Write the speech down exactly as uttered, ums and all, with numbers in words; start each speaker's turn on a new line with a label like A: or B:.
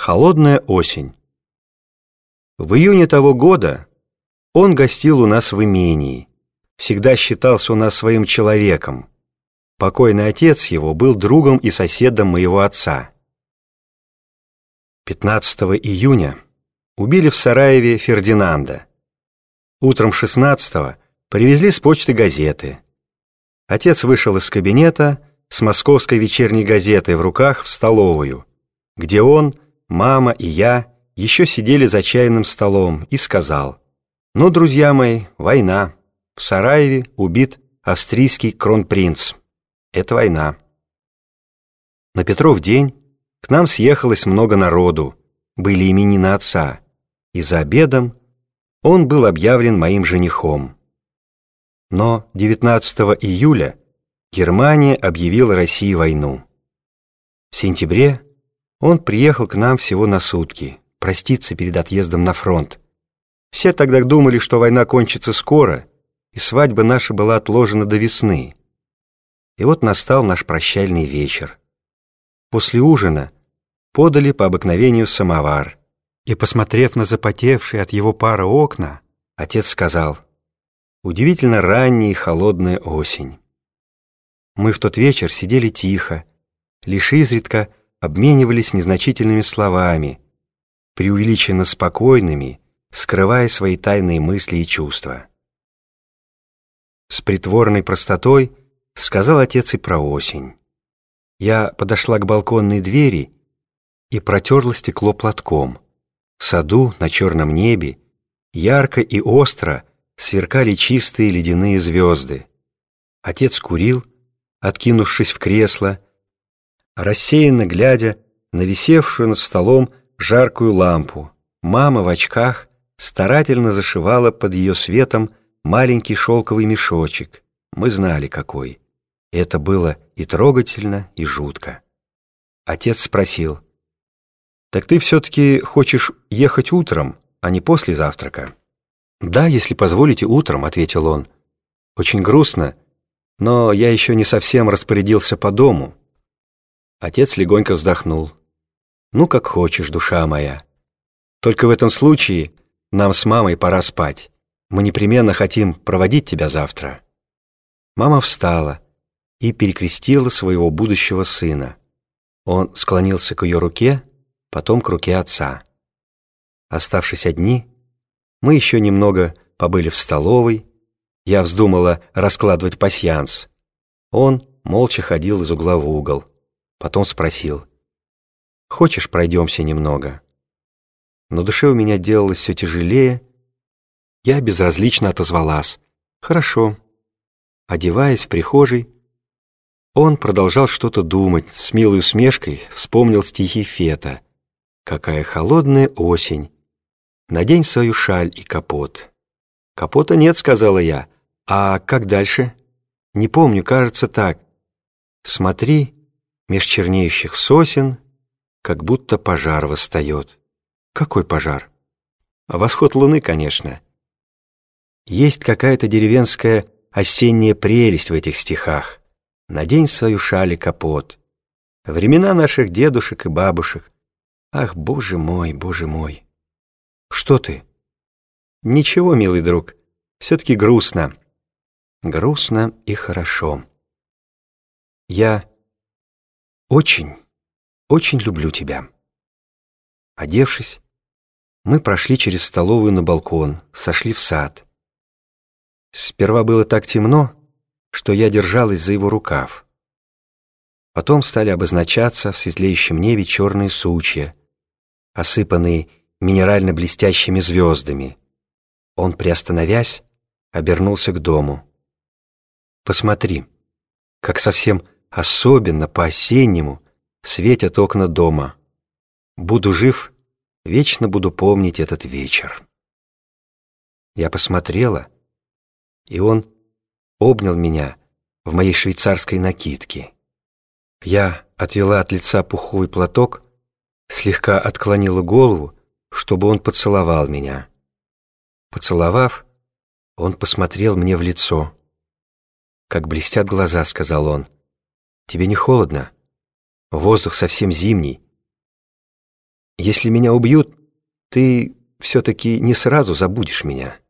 A: Холодная осень. В июне того года он гостил у нас в имении, всегда считался у нас своим человеком. Покойный отец его был другом и соседом моего отца. пятнадцатого июня убили в Сараеве Фердинанда. Утром шестнадцатого привезли с почты газеты. Отец вышел из кабинета с московской вечерней газетой в руках в столовую, где он, мама и я еще сидели за чайным столом, и сказал: «Ну, друзья мои, война. В Сараеве убит австрийский кронпринц. Это война». На Петров день к нам съехалось много народу, были именины отца, и за обедом он был объявлен моим женихом. Но девятнадцатого июля Германия объявила России войну. В сентябре он приехал к нам всего на сутки, проститься перед отъездом на фронт. Все тогда думали, что война кончится скоро, и свадьба наша была отложена до весны. И вот настал наш прощальный вечер. После ужина подали по обыкновению самовар, и, посмотрев на запотевшие от его пара окна, отец сказал: «Удивительно ранняя и холодная осень». Мы в тот вечер сидели тихо, лишь изредка обменивались незначительными словами, преувеличенно спокойными, скрывая свои тайные мысли и чувства. С притворной простотой сказал отец и про осень. Я подошла к балконной двери и протерла стекло платком. В саду на черном небе ярко и остро сверкали чистые ледяные звезды. Отец курил, откинувшись в кресло, рассеянно глядя на висевшую над столом жаркую лампу. Мама в очках старательно зашивала под ее светом маленький шелковый мешочек. Мы знали, какой. Это было и трогательно, и жутко. Отец спросил: «Так ты все-таки хочешь ехать утром, а не после завтрака?» «Да, если позволите, утром», — ответил он. «Очень грустно, но я еще не совсем распорядился по дому». Отец легонько вздохнул. «Ну, как хочешь, душа моя. Только в этом случае нам с мамой пора спать. Мы непременно хотим проводить тебя завтра». Мама встала и перекрестила своего будущего сына. Он склонился к ее руке, потом к руке отца. Оставшись одни, мы еще немного побыли в столовой. Я вздумала раскладывать пасьянс. Он молча ходил из угла в угол. Потом спросил: «Хочешь, пройдемся немного?» Но душе у меня делалось все тяжелее. Я безразлично отозвалась: «Хорошо». Одеваясь в прихожей, он продолжал что-то думать, с милой усмешкой вспомнил стихи Фета: «Какая холодная осень! Надень свою шаль и капот». «Капота нет», — сказала я. «А как дальше?» «Не помню, кажется, так. Смотри, меж чернеющих сосен, как будто пожар восстает». «Какой пожар?» «Восход луны, конечно». Есть какая-то деревенская осенняя прелесть в этих стихах. «Надень свою шаль и капот». Времена наших дедушек и бабушек. Ах, боже мой, боже мой. «Что ты?» «Ничего, милый друг, все-таки грустно». «Грустно и хорошо. Я очень, очень люблю тебя». Одевшись, мы прошли через столовую на балкон, сошли в сад. Сперва было так темно, что я держалась за его рукав. Потом стали обозначаться в светлеющем небе черные сучья, осыпанные минерально-блестящими звездами. Он, приостановясь, обернулся к дому. «Посмотри, как совсем особенно по-осеннему светят окна дома. Буду жив, вечно буду помнить этот вечер». Я посмотрела, и он обнял меня в моей швейцарской накидке. Я отвела от лица пуховый платок, слегка отклонила голову, чтобы он поцеловал меня. Поцеловав, он посмотрел мне в лицо. «Как блестят глаза», — сказал он. «Тебе не холодно? Воздух совсем зимний. Если меня убьют, ты все-таки не сразу забудешь меня.